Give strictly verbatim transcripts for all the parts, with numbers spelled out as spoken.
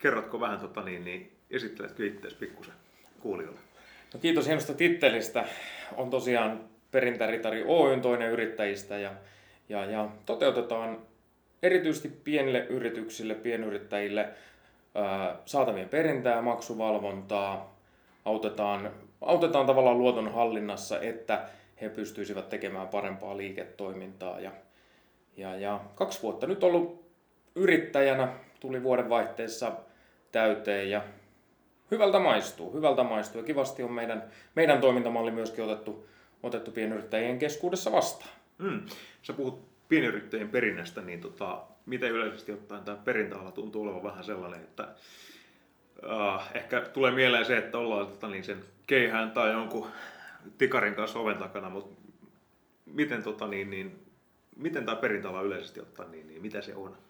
kerrotko vähän, tota, niin, niin esitteletkö itseäsi pikkusen kuulijoille? No kiitos hienosta tittelistä. On tosiaan Perintäritari Oyn toinen yrittäjistä ja, ja, ja toteutetaan erityisesti pienille yrityksille, pienyrittäjille ää, saatavien perintää, maksuvalvontaa, autetaan, autetaan tavallaan luoton hallinnassa, että he pystyisivät tekemään parempaa liiketoimintaa. Ja, ja, ja kaksi vuotta nyt ollut yrittäjänä, tuli vuodenvaihteessa täyteen ja hyvältä maistuu, hyvältä maistuu ja kivasti on meidän, meidän toimintamalli myöskin otettu, otettu pienyrittäjien keskuudessa vastaan. Mm. Sä puhut pienyrittäjien perinnästä, niin tota, miten yleisesti ottaen tämä perintäala tuntuu olevan vähän sellainen, että uh, ehkä tulee mieleen se, että ollaan tota, niin sen keihään tai jonkun tikarin kanssa oven takana, mutta miten, tota, niin, niin, miten tämä perintäala yleisesti ottaen, niin, niin mitä se on?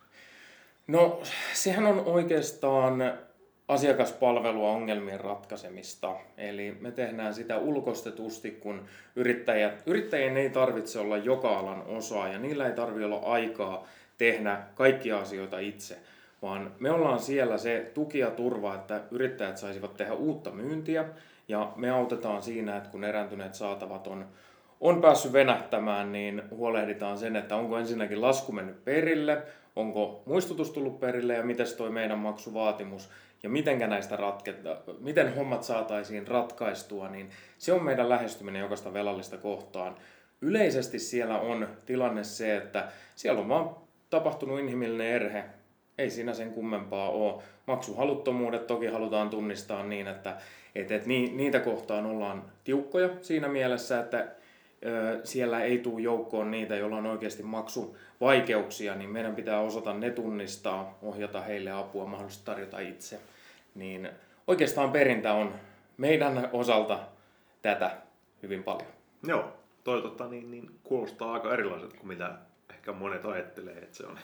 No sehän on oikeastaan asiakaspalvelua ongelmien ratkaisemista. Eli me tehdään sitä ulkostetusti, kun yrittäjät, yrittäjien ei tarvitse olla joka alan osaaja, niillä ei tarvitse olla aikaa tehdä kaikkia asioita itse, vaan me ollaan siellä se tuki ja turva, että yrittäjät saisivat tehdä uutta myyntiä ja me autetaan siinä, että kun erääntyneet saatavat on, on päässyt venähtämään, niin huolehditaan sen, että onko ensinnäkin lasku mennyt perille, onko muistutus tullut perille ja miten toi meidän maksuvaatimus ja mitenkä näistä ratketa, miten hommat saataisiin ratkaistua, niin se on meidän lähestyminen jokaista velallista kohtaan. Yleisesti siellä on tilanne se, että siellä on vaan tapahtunut inhimillinen erhe, ei siinä sen kummempaa ole. Maksuhaluttomuudet toki halutaan tunnistaa niin, että, että, että niitä kohtaan ollaan tiukkoja siinä mielessä, että siellä ei tule joukkoon niitä, joilla on oikeasti maksuvaikeuksia, niin meidän pitää osata ne tunnistaa, ohjata heille apua, mahdollisesti tarjota itse. Niin oikeastaan perintä on meidän osalta tätä hyvin paljon. Joo, toi tota, niin, niin, kuulostaa aika erilaiset kuin mitä ehkä monet ajattelee, että se on.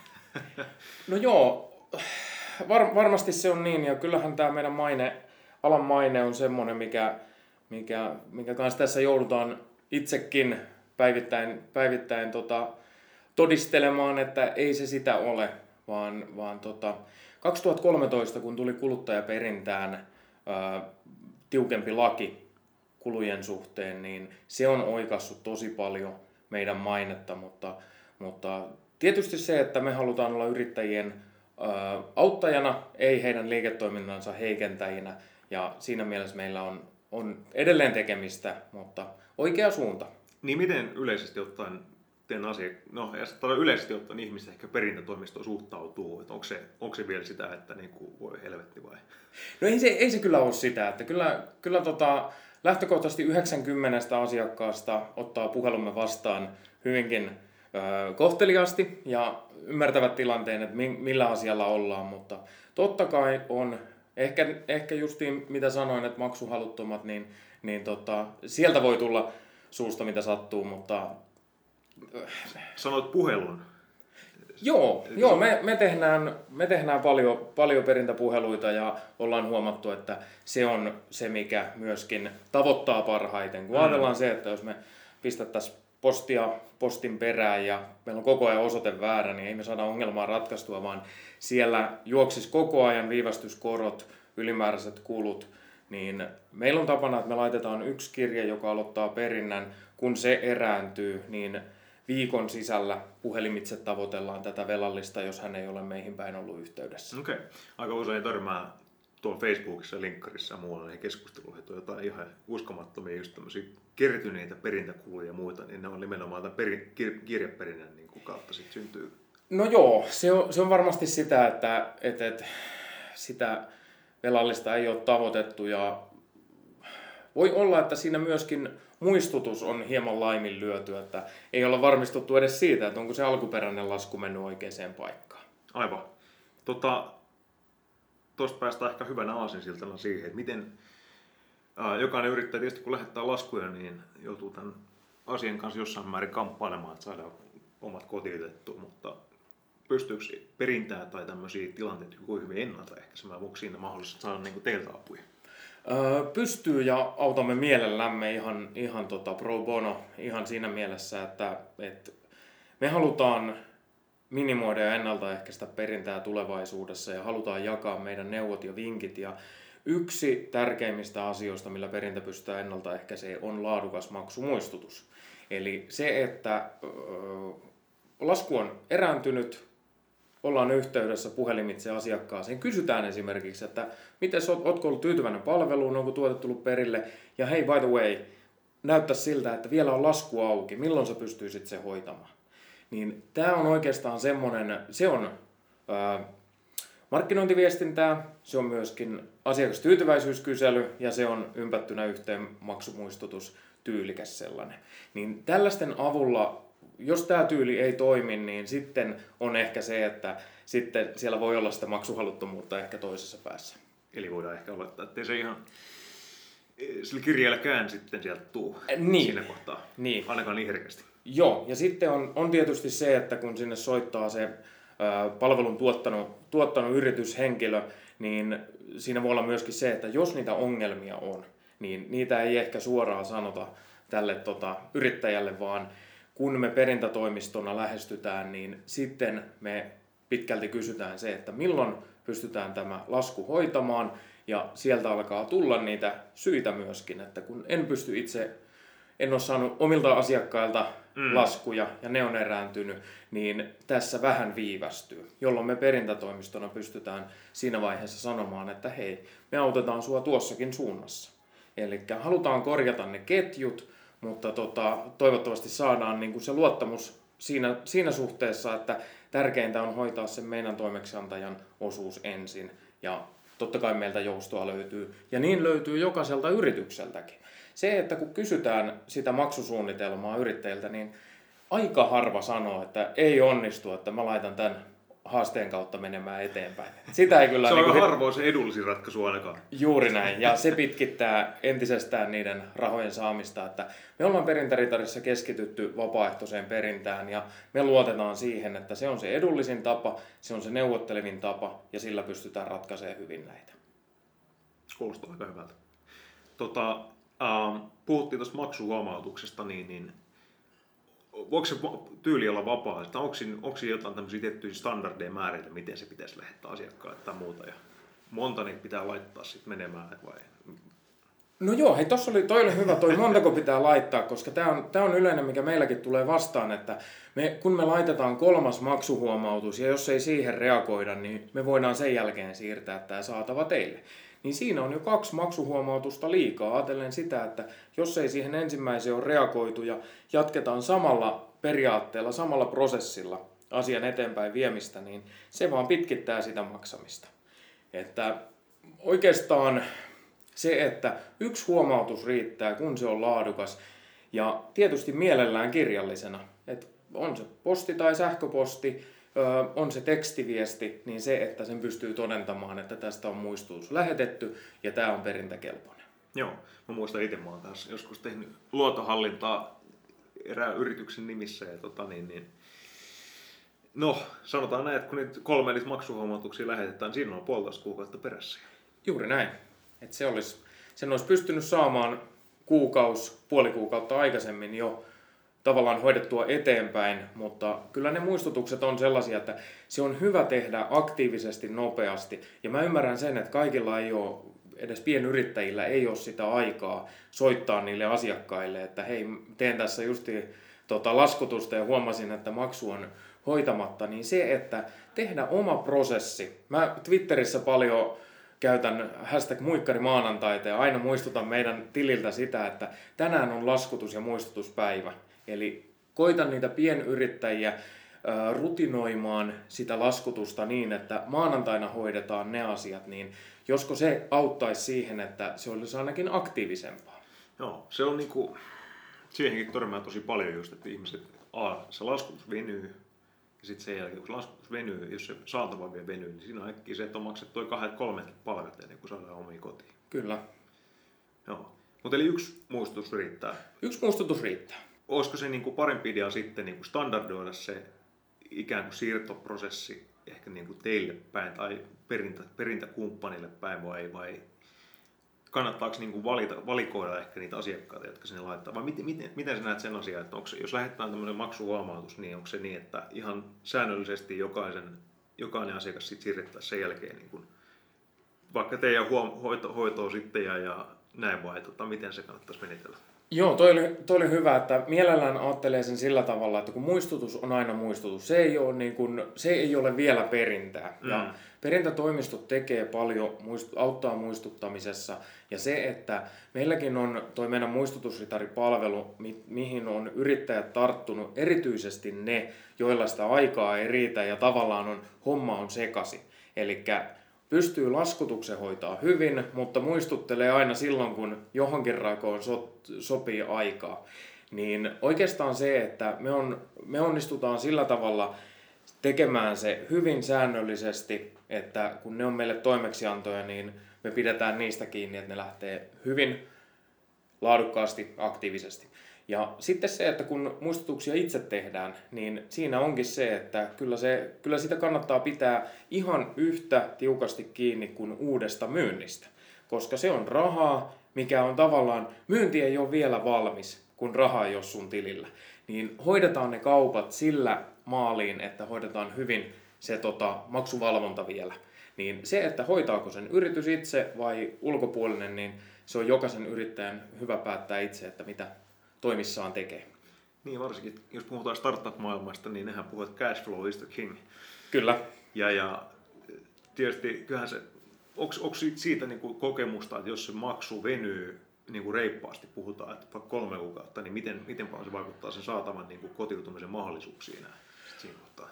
No joo, var, varmasti se on niin, ja kyllähän tämä meidän maine, alan maine on semmoinen, mikä, mikä, mikä kanssa tässä joudutaan itsekin päivittäin, päivittäin tota, todistelemaan, että ei se sitä ole, vaan, vaan tota, kaksituhattakolmetoista, kun tuli kuluttajaperintään ää, tiukempi laki kulujen suhteen, niin se on oikaissut tosi paljon meidän mainetta, mutta, mutta tietysti se, että me halutaan olla yrittäjien ää, auttajana, ei heidän liiketoiminnansa heikentäjinä, ja siinä mielessä meillä on, on edelleen tekemistä, mutta oikea suunta. Niin miten yleisesti ottaen teidän asia, no ja yleisesti ottaen ihmiset ehkä perintätoimistoon suhtautuu, että onko se, onko se vielä sitä, että niin kuin voi helvetti vai? No ei se, ei se kyllä ole sitä, että kyllä, kyllä tota, lähtökohtaisesti yhdeksänkymmentä asiakkaasta ottaa puhelumme vastaan hyvinkin ö, kohteliaasti ja ymmärtävät tilanteen, että millä asialla ollaan, mutta totta kai on, ehkä, ehkä justiin mitä sanoin, että maksuhaluttomat, niin, niin tota, sieltä voi tulla suusta mitä sattuu, mutta sanoit puhelun. Joo, joo me, me tehdään, me tehdään paljon, paljon perintäpuheluita ja ollaan huomattu, että se on se, mikä myöskin tavoittaa parhaiten. Kun mm. ajatellaan se, että jos me pistettäisiin postia postin perään ja meillä on koko ajan osoite väärä, niin ei me saada ongelmaa ratkaistua, vaan siellä juoksisi koko ajan viivästyskorot, ylimääräiset kulut. Niin meillä on tapana, että me laitetaan yksi kirje, joka aloittaa perinnän. Kun se erääntyy, niin viikon sisällä puhelimitse tavoitellaan tätä velallista, jos hän ei ole meihin päin ollut yhteydessä. Okei. Okay. Aika usein törmää tuolla Facebookissa, linkkarissa ja muualla niin keskusteluihin, että on jotain ihan uskomattomia just tämmöisiä kertyneitä perintäkuluja ja muita, niin ne on nimenomaan tämän peri, kir, kirjeperinnän niin kuin kautta sitten syntyy. No joo, se on, se on varmasti sitä, että, että, että sitä velallista ei ole tavoitettu ja voi olla, että siinä myöskin muistutus on hieman laiminlyöty, että ei olla varmistuttu edes siitä, että onko se alkuperäinen lasku mennyt oikeaan paikkaan. Aivan. Tota, tuosta päästään ehkä hyvänä aasinsiltana siihen, että miten ää, jokainen yrittäjä tietysti kun lähettää laskuja, niin joutuu tämän asian kanssa jossain määrin kamppailemaan, että saadaan omat kotiutettua, mutta pystyykö perintää tai tämmöisiä tilanteita kuin hyvin ennaltaehkäisemään, onko siinä mahdollista saada niin kuin teiltä apuja? Pystyy ja autamme mielellämme ihan, ihan tota pro bono, ihan siinä mielessä, että, että me halutaan minimoida ja ennaltaehkäistä perintää tulevaisuudessa ja halutaan jakaa meidän neuvot ja vinkit. Ja yksi tärkeimmistä asioista, millä perintä pystytään ennaltaehkäisemään, on laadukas maksumuistutus. Eli se, että lasku on erääntynyt, ollaan yhteydessä puhelimitse asiakkaaseen, kysytään esimerkiksi, että miten oot, ootko ollut tyytyväinen palveluun, onko tuote tullut perille, ja hei, by the way, näyttää siltä, että vielä on lasku auki, milloin sä pystyisit se hoitamaan. Niin tämä on oikeastaan semmoinen, se on ää, markkinointiviestintää, se on myöskin asiakastyytyväisyyskysely ja se on ympättynä yhteen maksumuistutus, tyylikäs sellainen. Niin tällaisten avulla, jos tämä tyyli ei toimi, niin sitten on ehkä se, että sitten siellä voi olla sitä maksuhaluttomuutta ehkä toisessa päässä. Eli voidaan ehkä olettaa, että se ihan sillä kirjeelläkään sitten sieltä tuu niin. siinä kohtaa, niin. ainakaan niin herkästi. Joo, ja sitten on, on tietysti se, että kun sinne soittaa se ää, palvelun tuottanut, tuottanut yrityshenkilö, niin siinä voi olla myöskin se, että jos niitä ongelmia on, niin niitä ei ehkä suoraan sanota tälle tota, yrittäjälle, vaan kun me perintätoimistona lähestytään, niin sitten me pitkälti kysytään se, että milloin pystytään tämä lasku hoitamaan, ja sieltä alkaa tulla niitä syitä myöskin, että kun en pysty itse, en ole saanut omilta asiakkailta mm. laskuja ja ne on erääntynyt, niin tässä vähän viivästyy, jolloin me perintätoimistona pystytään siinä vaiheessa sanomaan, että hei, me autetaan sua tuossakin suunnassa. Eli halutaan korjata ne ketjut, mutta tota, toivottavasti saadaan niin kuin se luottamus siinä, siinä suhteessa, että tärkeintä on hoitaa sen meidän toimeksiantajan osuus ensin ja totta kai meiltä joustoa löytyy, ja niin löytyy jokaiselta yritykseltäkin. Se, että kun kysytään sitä maksusuunnitelmaa yrittäjiltä, niin aika harva sanoo, että ei onnistu, että mä laitan tämän haasteen kautta menemään eteenpäin. Sitä ei kyllä se on niin kuin harvoin se edullisin ratkaisu ainakaan. Juuri näin, ja se pitkittää entisestään niiden rahojen saamista, että me ollaan Perintäritarissa keskitytty vapaaehtoiseen perintään, ja me luotetaan siihen, että se on se edullisin tapa, se on se neuvottelevin tapa, ja sillä pystytään ratkaisemaan hyvin näitä. Kuulostaa aika hyvältä. Tota, ähm, puhuttiin tuosta maksuhuomautuksesta, niin, niin voiko se tyyli olla vapaa? Onko siinä, onko siinä jotain tämmöisiä tiettyjä standardeja määritä, miten se pitäisi lähettää asiakkaalle tai muuta? Ja monta niitä pitää laittaa sitten menemään vai? No joo, hei, tossa oli, toi oli hyvä, toi montako pitää laittaa, koska tämä on, tää on yleinen, mikä meilläkin tulee vastaan, että me, kun me laitetaan kolmas maksuhuomautus ja jos ei siihen reagoida, niin me voidaan sen jälkeen siirtää tämä saatava teille. Niin siinä on jo kaksi maksuhuomautusta liikaa, ajatellen sitä, että jos ei siihen ensimmäiseen ole reagoitu ja jatketaan samalla periaatteella, samalla prosessilla asian eteenpäin viemistä, niin se vaan pitkittää sitä maksamista. Että oikeastaan se, että yksi huomautus riittää, kun se on laadukas ja tietysti mielellään kirjallisena, että on se posti tai sähköposti, on se tekstiviesti, niin se, että sen pystyy todentamaan, että tästä on muistutus lähetetty ja tämä on perintäkelpoinen. Joo, mä muistan itse, mä oon taas joskus tehnyt luotohallintaa erään yrityksen nimissä ja tota niin, niin no, sanotaan näin, että kun niitä kolme niitä maksuhuomautuksia lähetetään, siinä on puolitoista kuukautta perässä. Juuri näin. Että se olisi, sen olisi pystynyt saamaan kuukausi, puoli kuukautta aikaisemmin jo tavallaan hoidettua eteenpäin, mutta kyllä ne muistutukset on sellaisia, että se on hyvä tehdä aktiivisesti, nopeasti. Ja mä ymmärrän sen, että kaikilla ei ole, edes pienyrittäjillä ei ole sitä aikaa soittaa niille asiakkaille, että hei, teen tässä justi tota, laskutusta ja huomasin, että maksu on hoitamatta, niin se, että tehdä oma prosessi. Mä Twitterissä paljon käytän hashtag muikkari maanantaita ja aina muistutan meidän tililtä sitä, että tänään on laskutus- ja muistutuspäivä. Eli koitan niitä pienyrittäjiä rutinoimaan sitä laskutusta niin, että maanantaina hoidetaan ne asiat, niin josko se auttaisi siihen, että se olisi ainakin aktiivisempaa. Joo, se on niinku, siihenkin törmää tosi paljon just, että ihmiset, a, se laskutus venyy, ja sitten sen jälkeen, kun se laskutus venyy, jos se saatava vielä venyy, niin siinä on äkkiä se, että on maksettu toi kahdet kolmet palkat ennen kuin saadaan omia kotiin. Kyllä. Joo. Mutta eli yksi muistutus riittää. Yksi muistutus riittää. Olisiko se niin kuin parempi idea sitten niin kuin standardoida se ikään kuin siirtoprosessi ehkä niin kuin teille päin tai perintä, perintäkumppanille päin vai, vai kannattaako niin kuin valita, valikoida ehkä niitä asiakkaita, jotka sinne laittaa? Vai miten, miten, miten sä näet sen asian, että onko se, jos lähetetään tämmöinen maksuhuomautus, niin onko se niin, että ihan säännöllisesti jokaisen, jokainen asiakas sit siirrettäisiin sen jälkeen niin kuin, vaikka teidän huom- hoito, hoitoa sitten ja, ja näin vai, tota, miten se kannattaisi menetellä? Joo, toi oli, toi oli hyvä, että mielellään ajattelee sen sillä tavalla, että kun muistutus on aina muistutus, se ei ole, niin kuin, se ei ole vielä perintää. Mm. Ja perintätoimistot tekee paljon, auttaa muistuttamisessa. Ja se, että meilläkin on toi meidän muistutusritaripalvelu, mi- mihin on yrittäjät tarttunut, erityisesti ne, joilla sitä aikaa ei riitä ja tavallaan on, homma on sekaisin. Elikkä pystyy laskutuksen hoitaa hyvin, mutta muistuttelee aina silloin, kun johonkin rakoon so, sopii aikaa. Niin oikeastaan se, että me, on, me onnistutaan sillä tavalla tekemään se hyvin säännöllisesti, että kun ne on meille toimeksiantoja, niin me pidetään niistä kiinni, että ne lähtee hyvin laadukkaasti, aktiivisesti. Ja sitten se, että kun muistutuksia itse tehdään, niin siinä onkin se, että kyllä, se, kyllä sitä kannattaa pitää ihan yhtä tiukasti kiinni kuin uudesta myynnistä. Koska se on rahaa, mikä on tavallaan, myynti ei ole vielä valmis, kun raha ei ole sun tilillä. Niin hoidetaan ne kaupat sillä maaliin, että hoidetaan hyvin se tota, maksuvalvonta vielä. Niin se, että hoitaako sen yritys itse vai ulkopuolinen, niin se on jokaisen yrittäjän hyvä päättää itse, että mitä toimissaan tekee. Niin, varsinkin jos puhutaan startup-maailmasta, niin nehän puhuvat, että cash flow is the king. Kyllä. Ja, ja tietysti kyllähän se, onko siitä niin kuin kokemusta, että jos se maksu venyy niin kuin reippaasti, puhutaan, että vaikka kolme kuukautta, niin miten, miten paljon se vaikuttaa sen saatavan niin kuin kotiutumisen mahdollisuuksiin siinä kohtaa?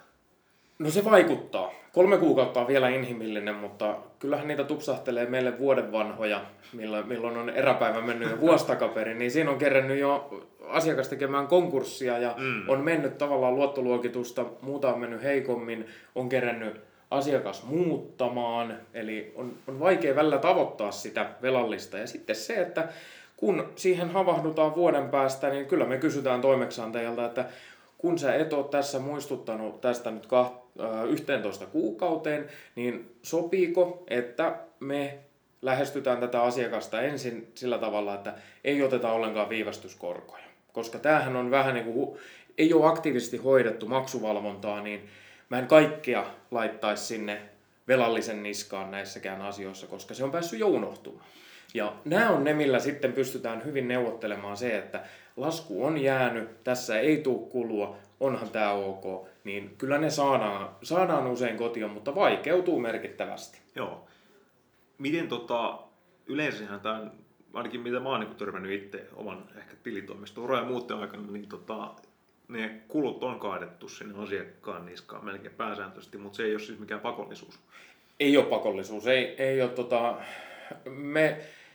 No se vaikuttaa. Kolme kuukautta on vielä inhimillinen, mutta kyllähän niitä tupsahtelee meille vuoden vanhoja, milloin, milloin on eräpäivä mennyt jo vuosi takaperin, niin siinä on kerännyt jo asiakas tekemään konkurssia ja mm. on mennyt tavallaan luottoluokitusta, muuta on mennyt heikommin, on kerännyt asiakas muuttamaan, eli on, on vaikea välillä tavoittaa sitä velallista. Ja sitten se, että kun siihen havahdutaan vuoden päästä, niin kyllä me kysytään toimeksiantajalta, että kun sä et ole tässä muistuttanut tästä nyt yhteentoista kuukauteen, niin sopiiko, että me lähestytään tätä asiakasta ensin sillä tavalla, että ei oteta ollenkaan viivästyskorkoja. Koska tämähän on vähän niin kuin, ei ole aktiivisesti hoidettu maksuvalvontaa, niin mä en kaikkea laittaisi sinne velallisen niskaan näissäkään asioissa, koska se on päässyt jo unohtumaan. Ja nämä on ne, millä sitten pystytään hyvin neuvottelemaan se, että lasku on jäänyt, tässä ei tule kulua, onhan tämä ok, niin kyllä ne saadaan, saadaan usein kotiin, mutta vaikeutuu merkittävästi. Joo. Miten tota, yleensähän tämä, ainakin mitä mä oon niin törmännyt itse oman ehkä tilitoimistoura ja muuten aikana, niin tota, ne kulut on kaadettu sinne asiakkaan niskaan melkein pääsääntöisesti, mutta se ei ole siis mikään pakollisuus. Ei ole pakollisuus, ei, ei ole tota, me,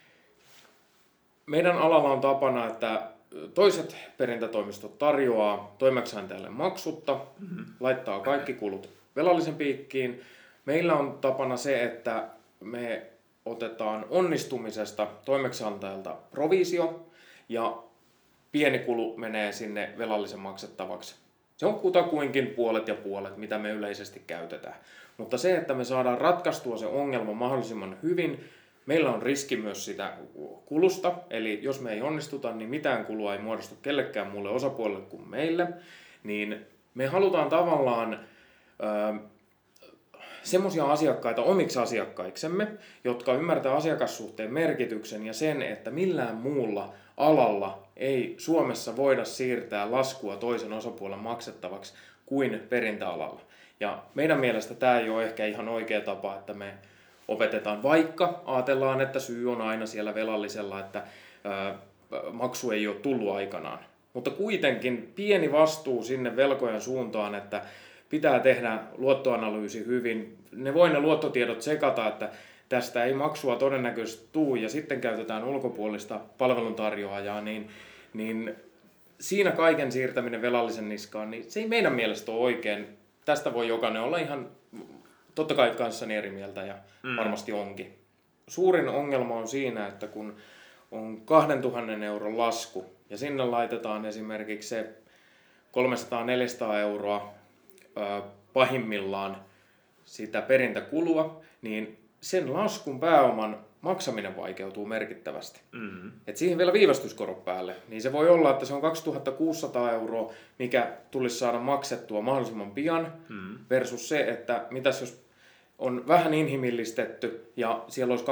meidän alalla on tapana, että toiset perintätoimistot tarjoaa toimeksiantajalle maksutta, mm-hmm. laittaa kaikki kulut velallisen piikkiin. Meillä on tapana se, että me otetaan onnistumisesta toimeksiantajalta provisio ja pieni kulu menee sinne velallisen maksettavaksi. Se on kutakuinkin puolet ja puolet, mitä me yleisesti käytetään. Mutta se, että me saadaan ratkaistua se ongelma mahdollisimman hyvin, meillä on riski myös sitä kulusta, eli jos me ei onnistuta, niin mitään kulua ei muodostu kellekään muulle osapuolelle kuin meille, niin me halutaan tavallaan ö, semmoisia asiakkaita omiksi asiakkaiksemme, jotka ymmärtää asiakassuhteen merkityksen ja sen, että millään muulla alalla ei Suomessa voida siirtää laskua toisen osapuolen maksettavaksi kuin perintäalalla. Ja meidän mielestä tämä ei ole ehkä ihan oikea tapa, että me opetetaan, vaikka ajatellaan, että syy on aina siellä velallisella, että ää, maksu ei ole tullut aikanaan. Mutta kuitenkin pieni vastuu sinne velkojen suuntaan, että pitää tehdä luottoanalyysi hyvin. Ne voi ne luottotiedot sekata, että tästä ei maksua todennäköisesti tule ja sitten käytetään ulkopuolista palveluntarjoajaa, niin, niin siinä kaiken siirtäminen velallisen niskaan, niin se ei meidän mielestä ole oikein. Tästä voi jokainen olla ihan totta kai kanssani eri mieltä ja mm. varmasti onkin. Suurin ongelma on siinä, että kun on kahdentuhannen euron lasku ja sinne laitetaan esimerkiksi se kolmesataa neljäsataa euroa ö, pahimmillaan sitä perintäkulua, niin sen laskun pääoman maksaminen vaikeutuu merkittävästi. Mm-hmm. Et siihen vielä viivästyskorot päälle, niin se voi olla, että se on kaksituhattakuusisataa euroa, mikä tulisi saada maksettua mahdollisimman pian, mm-hmm. versus se, että mitäs jos on vähän inhimillistetty ja siellä olisi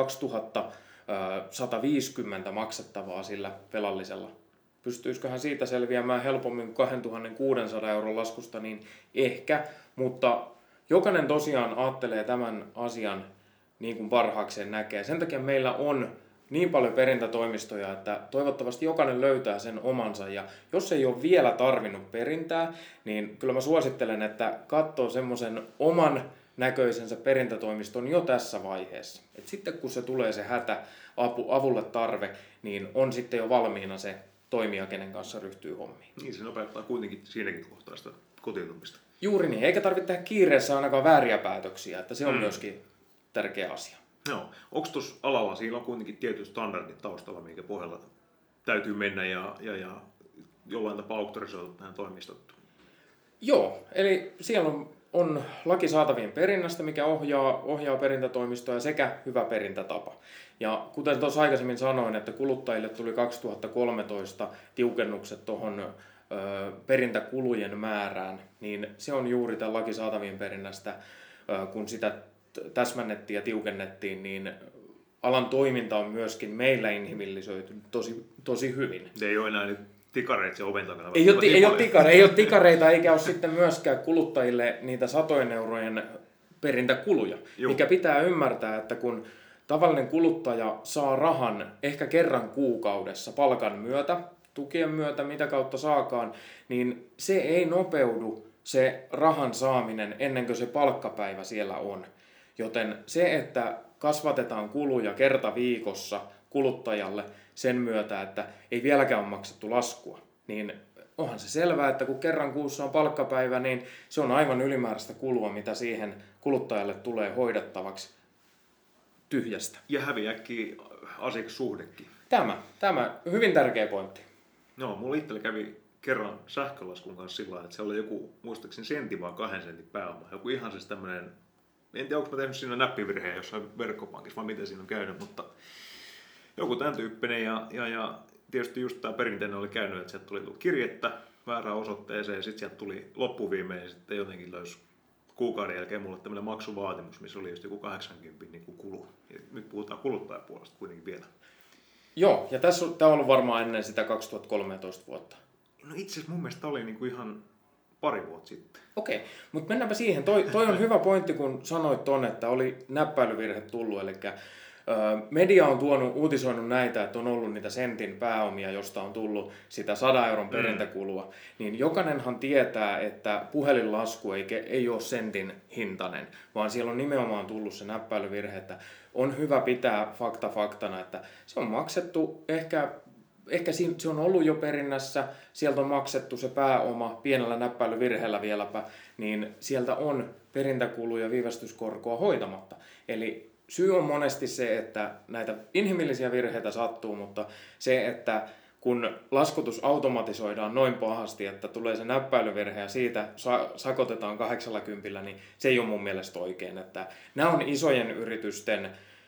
kaksituhattasataviisikymmentä maksettavaa sillä velallisella. Pystyisiköhän siitä selviämään helpommin kuin kaksituhattakuusisataa euron laskusta, niin ehkä, mutta jokainen tosiaan ajattelee tämän asian niin kuin parhaakseen näkee. Sen takia meillä on niin paljon perintätoimistoja, että toivottavasti jokainen löytää sen omansa. Ja jos ei ole vielä tarvinnut perintää, niin kyllä mä suosittelen, että katsoo semmoisen oman näköisensä perintätoimiston jo tässä vaiheessa. Et sitten kun se tulee se hätä, apu, avulle tarve, niin on sitten jo valmiina se toimija, kenen kanssa ryhtyy hommiin. Niin, se nopeuttaa kuitenkin siinäkin kohtaa sitä kotiutumista. Juuri niin, eikä tarvitse tehdä kiireessä ainakaan vääriä päätöksiä, että se on mm. myöskin tärkeä asia. Joo. Onko tuossa alalla, siinä on kuitenkin tietyt standardit taustalla, minkä pohjalla täytyy mennä ja, ja, ja jollain tapaa auktorisoitu tähän toimistot? Joo, eli siellä on, on laki saatavien perinnästä, mikä ohjaa, ohjaa perintätoimistoja sekä hyvä perintätapa. Ja kuten tuossa aikaisemmin sanoin, että kuluttajille tuli kaksituhattakolmetoista tiukennukset tuohon perintäkulujen määrään, niin se on juuri tämän laki saatavien perinnästä, kun sitä täsmännettiin ja tiukennettiin, niin alan toiminta on myöskin meillä inhimillisöity tosi, tosi hyvin. Se ei ole enää nyt tikareita se oven takana. Ei ole, ei, ole tikare, ei ole tikareita eikä ole sitten myöskään kuluttajille niitä satojen eurojen perintäkuluja, Juh. mikä pitää ymmärtää, että kun tavallinen kuluttaja saa rahan ehkä kerran kuukaudessa palkan myötä, tukien myötä, mitä kautta saakaan, niin se ei nopeudu se rahan saaminen ennen kuin se palkkapäivä siellä on. Joten se, että kasvatetaan kuluja kerta viikossa kuluttajalle sen myötä, että ei vieläkään ole maksettu laskua, niin onhan se selvää, että kun kerran kuussa on palkkapäivä, niin se on aivan ylimääräistä kulua, mitä siihen kuluttajalle tulee hoidettavaksi tyhjästä. Ja häviääkin asiakassuhdekin. Tämä, tämä, hyvin tärkeä pointti. No, mulla itsellä kävi kerran sähkölaskun kanssa sillä lailla, että se oli joku, muistaakseni sentin vai kahden sentin pääoma. Joku ihan siis tämmönen, en tiedä onko mä tehnyt siinä näppivirheen jossain verkkopankissa vai miten siinä on käynyt, mutta joku tämän tyyppinen ja, ja, ja tietysti just tämä perinteinen oli käynyt, että sieltä tuli kirjettä väärään osoitteeseen ja sitten sieltä tuli loppuviimein ja sitten jotenkin löysi kuukauden jälkeen mulle tämmöinen maksuvaatimus, missä oli just joku kahdeksankymmentä niin kuin kulu. Ja nyt puhutaan kuluttajapuolesta kuitenkin vielä. Joo, ja tässä on, tämä on ollut varmaan ennen sitä kaksituhattakolmetoista vuotta. No itse asiassa mun mielestä oli niin kuin ihan pari vuotta sitten. Okei, mutta mennäänpä siihen. Toi, toi on hyvä pointti, kun sanoit ton, että oli näppäilyvirhe tullut. Eli ö, media on tuonut, uutisoinut näitä, että on ollut niitä sentin pääomia, josta on tullut sitä sadan euron perintäkulua. Mm. Niin jokainenhan tietää, että puhelinlasku ei, ei ole sentin hintainen, vaan siellä on nimenomaan tullut se näppäilyvirhe, että on hyvä pitää fakta faktana, että se on maksettu ehkä... Ehkä se on ollut jo perinnässä, sieltä on maksettu se pääoma pienellä näppäilyvirheellä vieläpä, niin sieltä on perintäkulu ja viivästyskorkoa hoitamatta. Eli syy on monesti se, että näitä inhimillisiä virheitä sattuu, mutta se, että kun laskutus automatisoidaan noin pahasti, että tulee se näppäilyvirhe ja siitä sakotetaan kahdeksallakymmenellä, niin se ei ole mun mielestä oikein. Että nämä on isojen yritysten...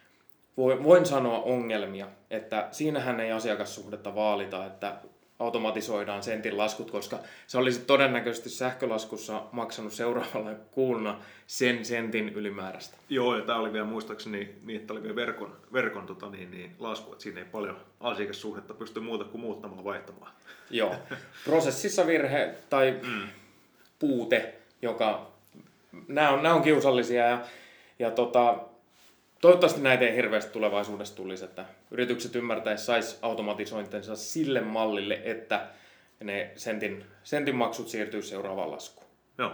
Voin sanoa ongelmia, että siinähän ei asiakassuhdetta vaalita, että automatisoidaan sentin laskut, koska se olisi todennäköisesti sähkölaskussa maksanut seuraavalla kuuna sen sentin ylimääräistä. Joo, ja tämä oli vielä muistaakseni niin, että oli vielä verkon, verkon tota, niin, niin, lasku, että siinä ei paljon asiakassuhdetta pysty muuta kuin muuttamaan vaihtamaan. Joo, prosessissa virhe tai mm. puute, joka, nämä on, nämä on kiusallisia ja, ja tota, toivottavasti näitä ei hirveästi tulevaisuudessa tulisi, että yritykset ymmärtäisi sais automatisointinsa sille mallille, että ne sentin, sentin maksut siirtyy seuraavaan laskuun. Joo.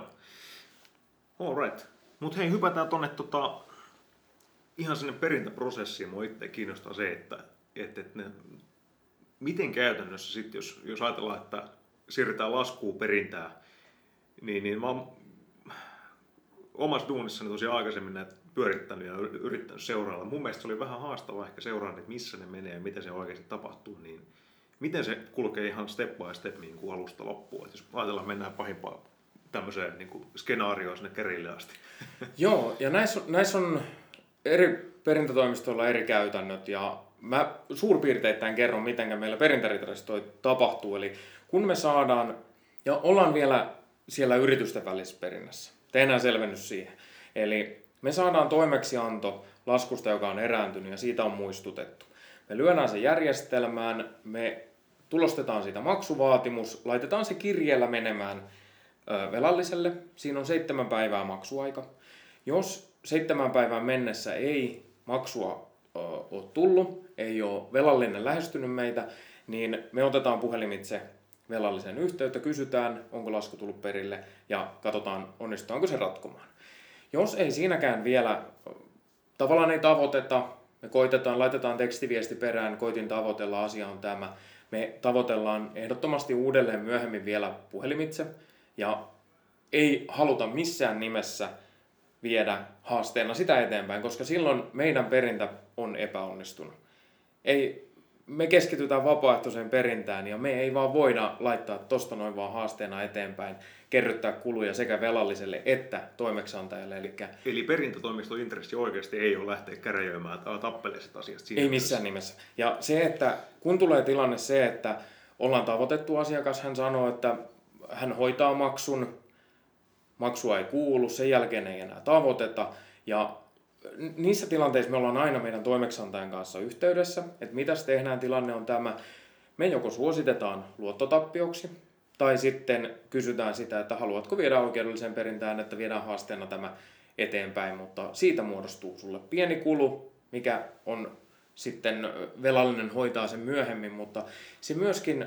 All right. Mutta hei, hypätään tuonne tota, ihan sinne perintäprosessiin. Mua itse kiinnostaa se, että, että, että ne, miten käytännössä sitten, jos, jos ajatellaan, että siirretään laskuun perintää, niin, niin mä oon omassa duunissani tosiaan aikaisemmin näitä pyörittänyt ja yrittänyt seurailla. Mun mielestä se oli vähän haastavaa ehkä seurata, että missä ne menee ja miten se oikeasti tapahtuu. Niin miten se kulkee ihan step by step niin kuin alusta loppuun? Et jos ajatellaan, mennään pahimpaan tämmöiseen niin kuin skenaarioon sinne kerille asti. Joo, ja näissä, näissä on eri perintätoimistoilla on eri käytännöt ja mä suurpiirteittäin kerron, miten meillä perintäritaristo tapahtuu. Eli kun me saadaan, ja ollaan vielä siellä yritysten välisessä perinnässä, tehdään selvennys siihen. Eli me saadaan toimeksianto laskusta, joka on erääntynyt ja siitä on muistutettu. Me lyödään se järjestelmään, me tulostetaan siitä maksuvaatimus, laitetaan se kirjeellä menemään velalliselle. Siinä on seitsemän päivää maksuaika. Jos seitsemän päivän mennessä ei maksua ole tullut, ei ole velallinen lähestynyt meitä, niin me otetaan puhelimitse velallisen yhteyttä, kysytään, onko lasku tullut perille ja katsotaan, onnistutaanko se ratkomaan. Jos ei siinäkään vielä tavallaan ei tavoiteta, me koitetaan, laitetaan tekstiviesti perään, koitin tavoitella, asia on tämä. Me tavoitellaan ehdottomasti uudelleen myöhemmin vielä puhelimitse ja ei haluta missään nimessä viedä haasteena sitä eteenpäin, koska silloin meidän perintä on epäonnistunut. Ei, me keskitytään vapaaehtoiseen perintään ja me ei vaan voida laittaa tosta noin vaan haasteena eteenpäin, kerryttää kuluja sekä velalliselle että toimeksiantajalle. Elikkä Eli perintätoimiston intressi oikeasti ei ole lähteä käräjöimään tai tappelemaan sitä asiasta. Ei missään nimessä. Ja se, että kun tulee tilanne se, että ollaan tavoitettu asiakas, hän sanoo, että hän hoitaa maksun, maksua ei kuulu, sen jälkeen ei enää tavoiteta. Ja niissä tilanteissa me ollaan aina meidän toimeksiantajan kanssa yhteydessä, että mitäs tehdään, tilanne on tämä. Me joko suositetaan luottotappioksi, tai sitten kysytään sitä, että haluatko viedä oikeudelliseen perintään, että viedään haasteena tämä eteenpäin, mutta siitä muodostuu sulle pieni kulu, mikä on sitten velallinen hoitaa sen myöhemmin, mutta se myöskin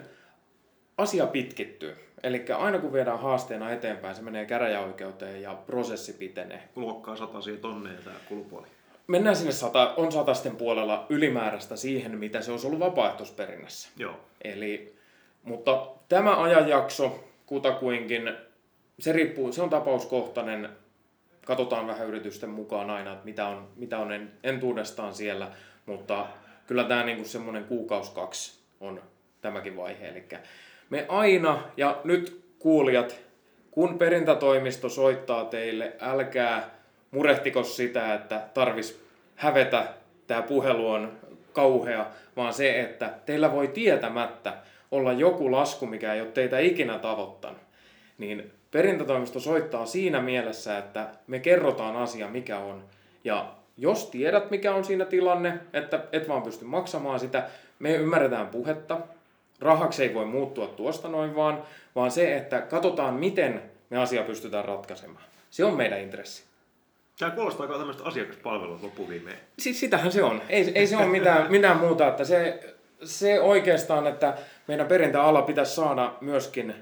asia pitkittyy. Eli aina kun viedään haasteena eteenpäin, se menee käräjäoikeuteen ja prosessi pitenee. Luokkaa satasia tonneja tämä kulupuoli. Mennään sinne sata, on satasten puolella ylimääräistä siihen, mitä se olisi ollut vapaaehtoisperinnässä. Joo. Eli, mutta tämä ajanjakso kutakuinkin, se riippuu, se on tapauskohtainen. Katsotaan vähän yritysten mukaan aina, että mitä on, mitä on entuudestaan siellä, mutta kyllä tämä niin kuin semmoinen kuukausi kaksi on tämäkin vaihe. Eli me aina, ja nyt kuulijat, kun perintätoimisto soittaa teille, älkää murehtiko sitä, että tarvis hävetä, tämä puhelu on kauhea, vaan se, että teillä voi tietämättä olla joku lasku, mikä ei ole teitä ikinä tavoittanut. Niin perintätoimisto soittaa siinä mielessä, että me kerrotaan asia, mikä on. Ja jos tiedät, mikä on siinä tilanne, että et vaan pysty maksamaan sitä, me ymmärretään puhetta. Rahaksi ei voi muuttua tuosta noin vaan, vaan se, että katsotaan, miten me asia pystytään ratkaisemaan. Se on meidän intressi. Tämä kuulostaa aika tämmöistä asiakaspalvelua loppuviimeen. Siis sitähän se on. Ei, ei se ole mitään, mitään muuta. Että se, se oikeastaan, että meidän perintäala pitäisi saada myöskin,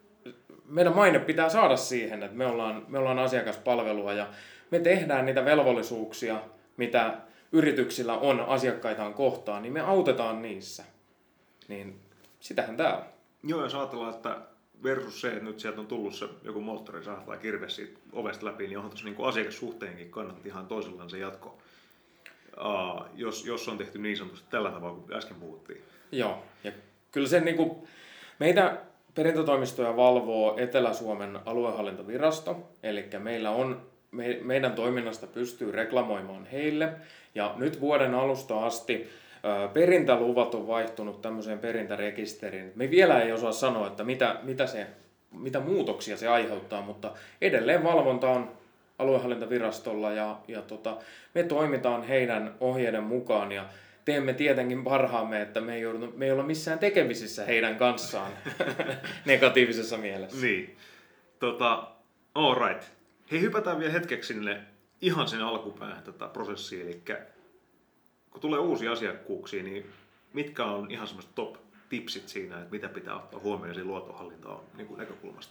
meidän maine pitää saada siihen, että me ollaan, me ollaan asiakaspalvelua ja me tehdään niitä velvollisuuksia, mitä yrityksillä on asiakkaitaan kohtaan, niin me autetaan niissä. Niin sitähän tämä on. Joo, jos ajatellaan, että versus se, että nyt sieltä on tullut se joku moottorisaha tai kirves siitä ovesta läpi, niin onhan tuossa niin asiakassuhteenkin kannatti ihan toisellaan se jatko, uh, jos, jos on tehty niin sanotusti tällä tavalla, kuin äsken puhuttiin. Joo, ja kyllä se niin kuin, meitä perintätoimistoja valvoo Etelä-Suomen aluehallintovirasto, eli meillä on, me, meidän toiminnasta pystyy reklamoimaan heille, ja nyt vuoden alusta asti perintäluvat on vaihtunut tämmöiseen perintärekisteriin. Me vielä ei osaa sanoa, että mitä, mitä, se, mitä muutoksia se aiheuttaa, mutta edelleen valvonta on aluehallintovirastolla ja, ja tota, me toimitaan heidän ohjeiden mukaan ja teemme tietenkin parhaamme, että me ei, joudu, me ei olla missään tekemisissä heidän kanssaan negatiivisessa mielessä. Niin. Tota, all right. Hei, hypätään vielä hetkeksi sinne ihan sen alkupäähän tätä prosessia, eli kun tulee uusia asiakkuuksia, niin mitkä on ihan semmoiset top-tipsit siinä, että mitä pitää ottaa huomioon siinä luottohallintaan niin kuin näkökulmasta?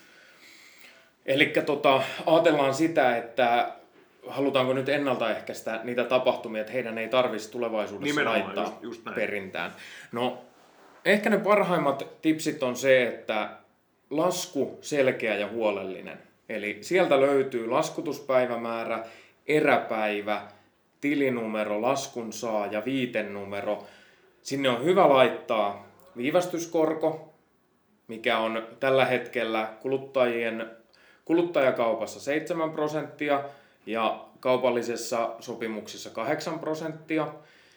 Eli tota, ajatellaan sitä, että halutaanko nyt ennaltaehkäistä niitä tapahtumia, että heidän ei tarvitsisi tulevaisuudessa nimenomaan, laittaa just, just näin. perintään. No, ehkä ne parhaimmat tipsit on se, että lasku selkeä ja huolellinen. Eli sieltä löytyy laskutuspäivämäärä, eräpäivä, tilinumero, laskun saaja, viitenumero. Sinne on hyvä laittaa viivästyskorko, mikä on tällä hetkellä kuluttajien, kuluttajakaupassa seitsemän prosenttia ja kaupallisessa sopimuksessa kahdeksan prosenttia.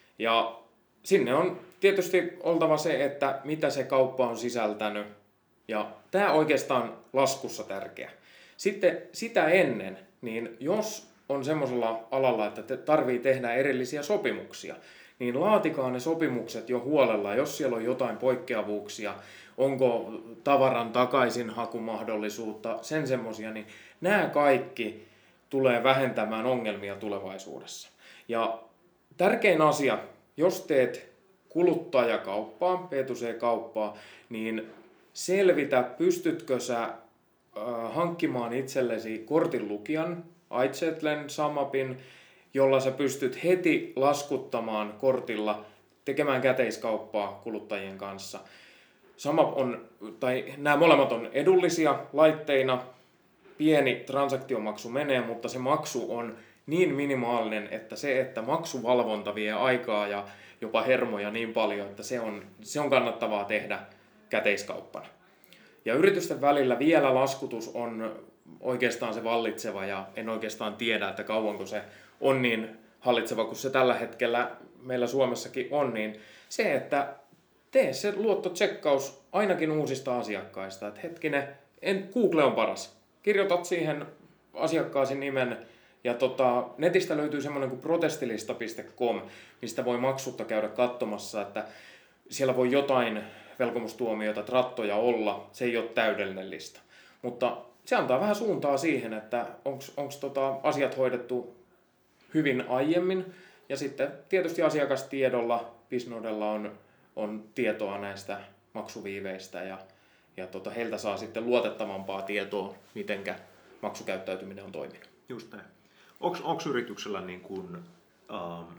Ja sinne on tietysti oltava se, että mitä se kauppa on sisältänyt. Ja tämä oikeastaan laskussa tärkeä. Sitten sitä ennen, niin jos on semmoisella alalla, että te tarvii tehdä erillisiä sopimuksia, niin laatikaa ne sopimukset jo huolella, jos siellä on jotain poikkeavuuksia, onko tavaran takaisinhakumahdollisuutta, sen semmoisia, niin nämä kaikki tulee vähentämään ongelmia tulevaisuudessa. Ja tärkein asia, jos teet kuluttajakauppaa, B two C-kauppaa, niin selvitä, pystytkö sä äh, hankkimaan itsellesi kortinlukijan, iChatlen, Samapin, jolla sä pystyt heti laskuttamaan kortilla, tekemään käteiskauppaa kuluttajien kanssa. Samap on, tai nämä molemmat on edullisia laitteina, pieni transaktiomaksu menee, mutta se maksu on niin minimaalinen, että se, että maksuvalvonta vie aikaa ja jopa hermoja niin paljon, että se on, se on kannattavaa tehdä käteiskauppana. Ja yritysten välillä vielä laskutus on oikeastaan se vallitseva ja en oikeastaan tiedä, että kauanko se on niin hallitseva kuin se tällä hetkellä meillä Suomessakin on, niin se, että tee se luottotsekkaus ainakin uusista asiakkaista. Että hetkinen, en, Google on paras. Kirjoitat siihen asiakkaasi nimen ja tota, netistä löytyy semmoinen kuin protestilista piste com, mistä voi maksutta käydä katsomassa, että siellä voi jotain velkomustuomioita, trattoja olla, se ei ole täydellinen lista. Mutta se antaa vähän suuntaa siihen, että onko tota asiat hoidettu hyvin aiemmin. Ja sitten tietysti asiakastiedolla, Bisnodella on, on tietoa näistä maksuviiveistä ja, ja tota, heiltä saa sitten luotettavampaa tietoa, mitenkä maksukäyttäytyminen on toiminut. Just näin. Onko yrityksellä niin kuin, ähm,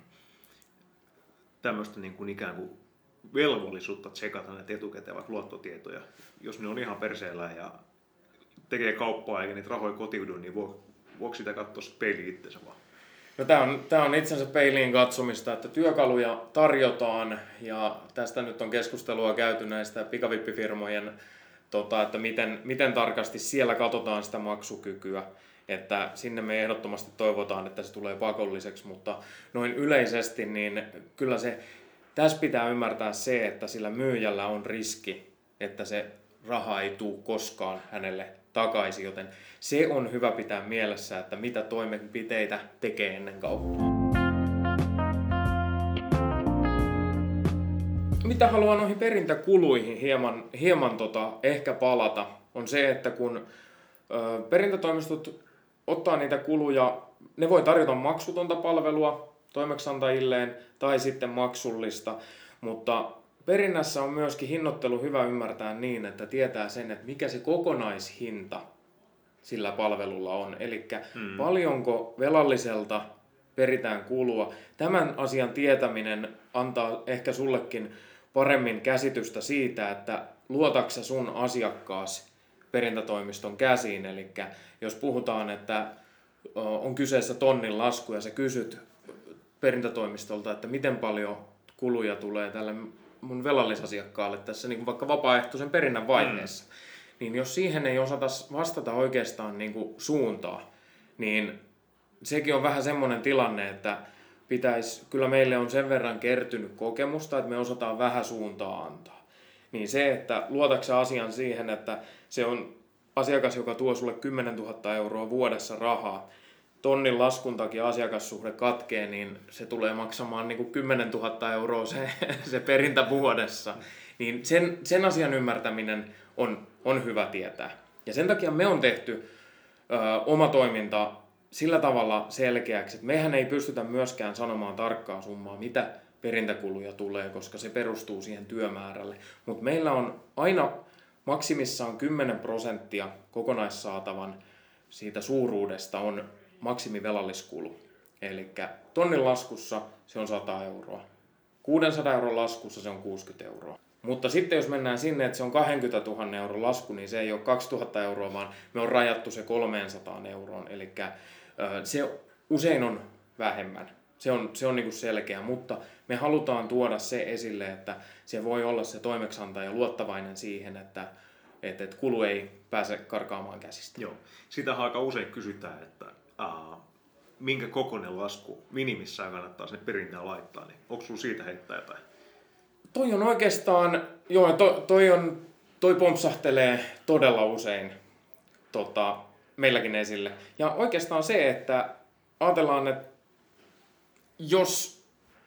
tämmöistä niin kuin ikään kuin velvollisuutta tsekata näitä etukäteen vaikka luottotietoja, jos ne on ihan perseellä ja tekee kauppaa eikä niitä rahoja kotiudu, niin vo, voiko sitä katsoa peiliin itsensä vaan? No, tämä on, tämä on itsensä peiliin katsomista, että työkaluja tarjotaan ja tästä nyt on keskustelua käyty näistä pikavippifirmojen, tota, että miten, miten tarkasti siellä katsotaan sitä maksukykyä. Että sinne me ehdottomasti toivotaan, että se tulee pakolliseksi, mutta noin yleisesti niin kyllä se, tässä pitää ymmärtää se, että sillä myyjällä on riski, että se raha ei tule koskaan hänelle takaisin, joten se on hyvä pitää mielessä, että mitä toimenpiteitä tekee ennen kauppaa. Mitä haluan noihin perintäkuluihin hieman, hieman tota, ehkä palata, on se, että kun ö, perintätoimistot ottaa niitä kuluja, ne voi tarjota maksutonta palvelua toimeksiantajilleen tai sitten maksullista, mutta perinnässä on myöskin hinnoittelu hyvä ymmärtää niin, että tietää sen, että mikä se kokonaishinta sillä palvelulla on. Eli hmm. paljonko velalliselta peritään kulua. Tämän asian tietäminen antaa ehkä sullekin paremmin käsitystä siitä, että luotaksä sun asiakkaasi perintätoimiston käsiin. Eli jos puhutaan, että on kyseessä tonnin lasku ja sä kysyt perintätoimistolta, että miten paljon kuluja tulee tälle mun velallisasiakkaalle tässä niin kuin vaikka vapaaehtoisen perinnän vaiheessa, mm. niin jos siihen ei osata vastata oikeastaan niin kuin suuntaa, niin sekin on vähän semmoinen tilanne, että pitäisi, kyllä meille on sen verran kertynyt kokemusta, että me osataan vähän suuntaa antaa. Niin se, että luotaksä asian siihen, että se on asiakas, joka tuo sulle kymmenen tuhatta euroa vuodessa rahaa, tonnin laskun takia asiakassuhde katkee, niin se tulee maksamaan niin kuin kymmenen tuhatta euroa se, se perintä vuodessa. Niin sen, sen asian ymmärtäminen on, on hyvä tietää. Ja sen takia me on tehty ö, oma toiminta sillä tavalla selkeäksi, että mehän ei pystytä myöskään sanomaan tarkkaa summaa, mitä perintäkuluja tulee, koska se perustuu siihen työmäärälle. Mutta meillä on aina maksimissaan kymmenen prosenttia kokonaissaatavan siitä suuruudesta on maksimivelalliskulu. Eli tonnin laskussa se on sata euroa. kuusisataa euron laskussa se on kuusikymmentä euroa. Mutta sitten jos mennään sinne, että se on kaksikymmentätuhatta euron lasku, niin se ei ole kaksituhatta euroa, vaan me on rajattu se kolmesataa euroon. Eli se usein on vähemmän. Se on, se on niin kuin selkeä, mutta me halutaan tuoda se esille, että se voi olla se toimeksiantaja luottavainen siihen, että että kulu ei pääse karkaamaan käsistä. Joo. Sitä aika usein kysytään, että aa, minkä kokoinen lasku minimissään kannattaa sinne perintään laittaa, niin onko sulla siitä heittää jotain? Toi on oikeastaan, joo, to, toi, on, toi pompsahtelee todella usein tota, meilläkin esille. Ja oikeastaan se, että ajatellaan, että jos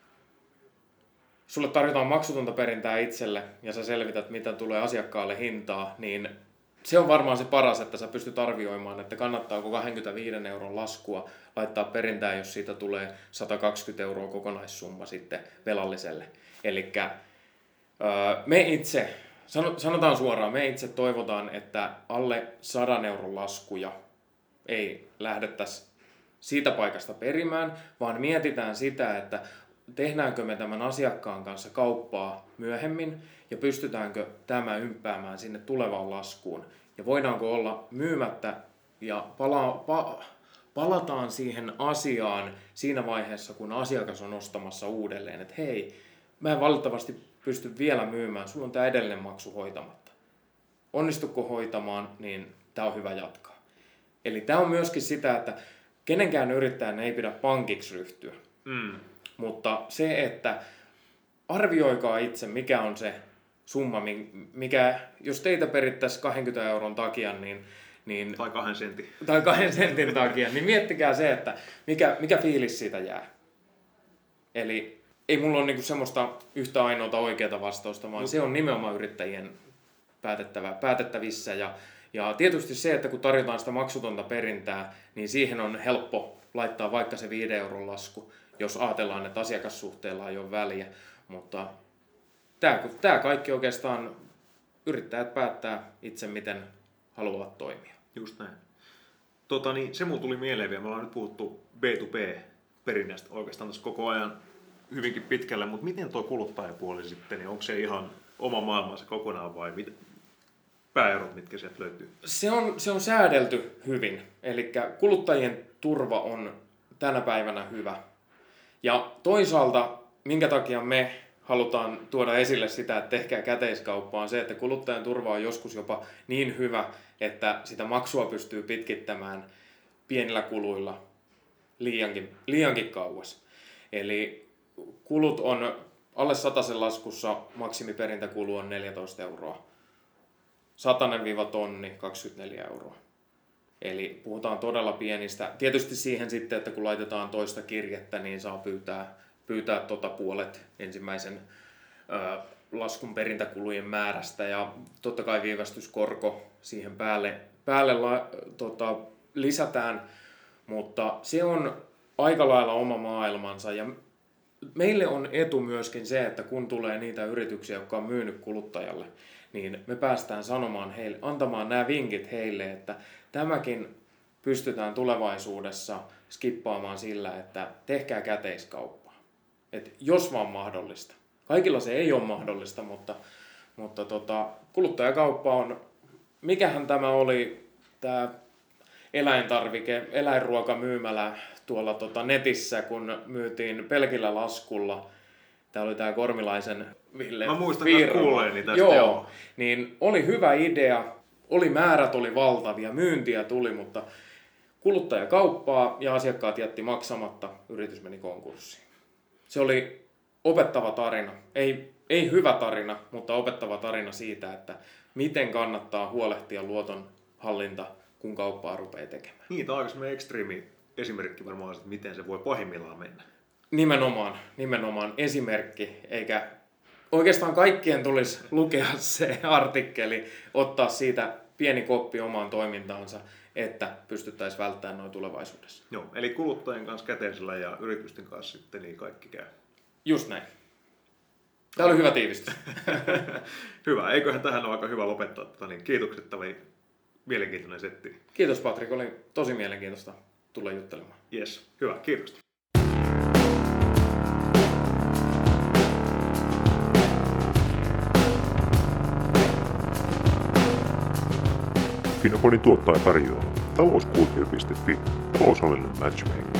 sulle tarjotaan maksutonta perintää itselle ja sä selvität, mitä tulee asiakkaalle hintaa, niin se on varmaan se paras, että sä pystyt arvioimaan, että kannattaako kaksikymmentäviisi euron laskua laittaa perintään, jos siitä tulee sata kaksikymmentä euroa kokonaissumma sitten velalliselle. Elikkä me itse, sanotaan suoraan, me itse toivotaan, että alle sadan euron laskuja ei lähdettäisi siitä paikasta perimään, vaan mietitään sitä, että tehdäänkö me tämän asiakkaan kanssa kauppaa myöhemmin ja pystytäänkö tämä ympäämään sinne tulevaan laskuun. Ja voidaanko olla myymättä ja pala- pa- palataan siihen asiaan siinä vaiheessa, kun asiakas on ostamassa uudelleen, että hei, mä en valitettavasti pysty vielä myymään, sulla on tämä edellinen maksu hoitamatta. Onnistuko hoitamaan, niin tämä on hyvä jatkaa. Eli tämä on myöskin sitä, että kenenkään yrittäjän ei pidä pankiksi ryhtyä. Mm. Mutta se, että arvioikaa itse, mikä on se summa, mikä, jos teitä perittäisiin kaksikymmentä euron takia, niin, niin, tai kahden sentin. Tai kahden sentin takia, niin miettikää se, että mikä, mikä fiilis siitä jää. Eli ei mulla ole niinku semmoista yhtä ainoata oikeaa vastausta, vaan no. Se on nimenomaan yrittäjien päätettävä, päätettävissä. Ja, ja tietysti se, että kun tarjotaan sitä maksutonta perintää, niin siihen on helppo laittaa vaikka se viiden euron lasku, jos ajatellaan, että asiakassuhteella ei ole väliä. Mutta tämä, tämä kaikki oikeastaan yrittäjät päättää itse, miten haluavat toimia. Just näin. Tota, niin, se mulla tuli mieleen vielä. Me ollaan nyt puhuttu B to B-perinnästä oikeastaan tässä koko ajan hyvinkin pitkälle, mutta miten tuo kuluttajapuoli sitten, niin onko se ihan oma maailmansa kokonaan vai mit, pääerot, mitkä sieltä löytyy? Se on, se on säädelty hyvin, eli kuluttajien turva on tänä päivänä hyvä. Ja toisaalta, minkä takia me halutaan tuoda esille sitä, että tehkää käteiskauppaa, on se, että kuluttajan turva on joskus jopa niin hyvä, että sitä maksua pystyy pitkittämään pienillä kuluilla liiankin, liiankin kauas. Eli kulut on alle satasen laskussa, maksimiperintäkulu on neljätoista euroa. Satanen viiva tonni, kaksikymmentäneljä euroa. Eli puhutaan todella pienistä. Tietysti siihen sitten, että kun laitetaan toista kirjettä, niin saa pyytää, pyytää tota puolet ensimmäisen ö, laskun perintäkulujen määrästä. Ja totta kai viivästyskorko siihen päälle, päälle la, tota, lisätään. Mutta se on aika lailla oma maailmansa. Ja meille on etu myöskin se, että kun tulee niitä yrityksiä, jotka on myynyt kuluttajalle, niin me päästään sanomaan heille, antamaan nämä vinkit heille, että tämäkin pystytään tulevaisuudessa skippaamaan sillä, että tehkää käteiskauppaa. Et jos vaan mahdollista. Kaikilla se ei ole mahdollista, mutta, mutta tota, kuluttajakauppa on, mikähän tämä oli, tämä eläintarvike, eläinruokamyymälä tuolla tota netissä, kun myytiin pelkillä laskulla. Tämä oli tämä Kormilaisen Ville. Mä muistan kuulleeni tästä. Joo, joo, niin oli hyvä idea, oli määrät oli valtavia, myyntiä tuli, mutta kuluttaja kauppaa ja asiakkaat jätti maksamatta, yritys meni konkurssiin. Se oli opettava tarina, ei, ei hyvä tarina, mutta opettava tarina siitä, että miten kannattaa huolehtia luotonhallinta, kun kauppaa rupeaa tekemään. Niin, tämä on aika ekstriimi esimerkki varmaan, että miten se voi pahimmillaan mennä. Nimenomaan, nimenomaan esimerkki, eikä oikeastaan kaikkien tulisi lukea se artikkeli, ottaa siitä pieni koppi omaan toimintaansa, että pystyttäisiin välttämään noin tulevaisuudessa. Joo, eli kuluttajien kanssa käteisellä ja yritysten kanssa sitten niin kaikki käy. Just näin. Tämä oli hyvä tiivistys. Hyvä, eiköhän tähän ole aika hyvä lopettaa. Niin kiitokset, tämä oli mielenkiintoinen setti. Kiitos Patrik, oli tosi mielenkiintoista tulla juttelemaan. Yes, hyvä, kiitos. Finaponin tuottaja tarjoaa talouskuutio piste fi, taloushallinnon matchmaker.